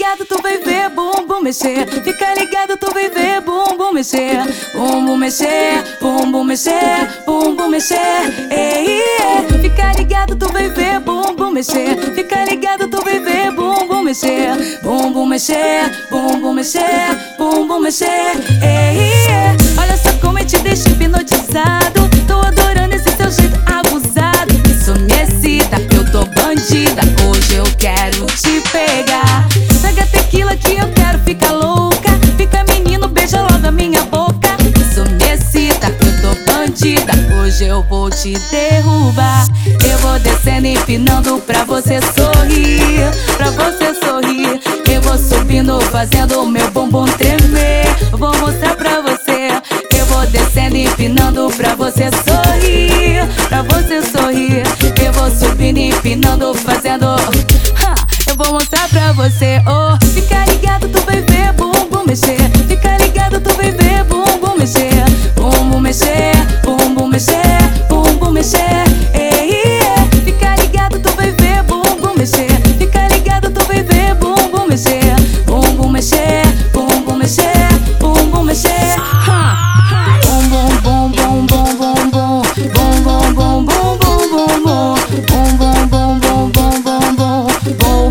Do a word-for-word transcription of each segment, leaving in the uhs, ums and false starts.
ligado, tu vai ver bumbum mexer. Fica ligado, tu vai ver bumbum mexer. Bumbum mexer, bumbum mexer, bumbum mexer. Ei, ei. Fica ligado, tu vai ver bumbum mexer. Fica ligado, tu vai ver bumbum mexer. Bumbum mexer, bumbum mexer, bumbum mexer. Ei, ei. Olha só como eu te deixo hipnotizado. Tô adorando esse seu jeito abusado. Isso me excita, eu tô bandida. Hoje eu quero te pegar. Pega tequila que eu quero ficar louca. Fica menino, beija logo a minha boca. Isso me excita, eu tô bandida. Hoje eu vou te derrubar. Eu vou descendo, empinando pra você sorrir. Pra você sorrir. Eu vou subindo, fazendo o meu bumbum tremer. Vou mostrar pra você. Eu vou descendo, empinando pra você sorrir. Pra você sorrir. Eu vou subindo, empinando, fazendo. Ha! Eu vou mostrar pra você. Oh, fica ligado, tu vai ver bumbum mexer. Fica ligado, tu vai ver bumbum mexer. Bumbum mexer, bumbum mexer, bumbum mexer. Ei, ei. Fica ligado, tu vai ver bumbum mexer. Fica ligado, tu vai ver bumbum mexer. Bumbum mexer, bumbum mexer, bumbum mexer. Ha! Bum bum bum bum bum bum bum bum bum bum bum bum bum bum bum bum bum bum bum.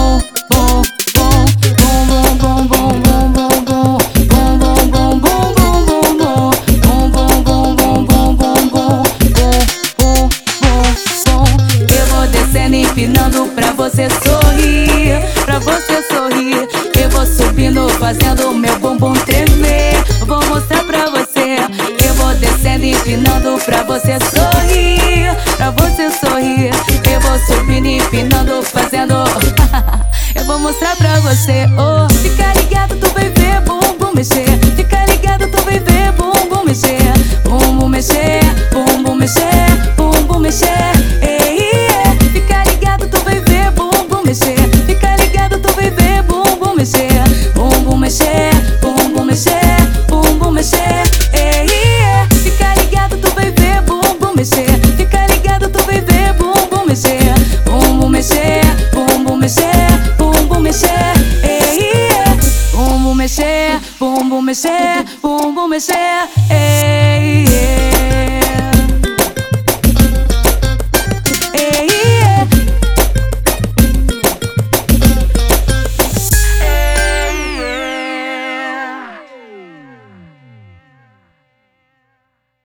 Empinando pra você sorrir, pra você sorrir. Eu vou subindo, fazendo o meu bumbum tremer. Vou mostrar pra você. Eu vou descendo, empinando pra você sorrir, pra você sorrir. Eu vou subindo, empinando, fazendo. Eu vou mostrar pra você. Oh, fica ligado, tu vai ver bumbum mexer. Fica ligado, tu vai ver bumbum mexer. Bumbum mexer, bumbum mexer, bumbum mexer. Ei, fica ligado, tu vai ver bumbum mexer. Fica ligado, tu vai ver bumbum mexer. Bumbum mexer, bumbum mexer, bumbum mexer. Ei, fica ligado, tu vai ver bumbum mexer. Fica ligado, tu vai ver bumbum mexer. Bumbum mexer, bumbum mexer, bumbum mexer. Ei, bumbum mexer, bumbum mexer, bumbum mexer. Ei.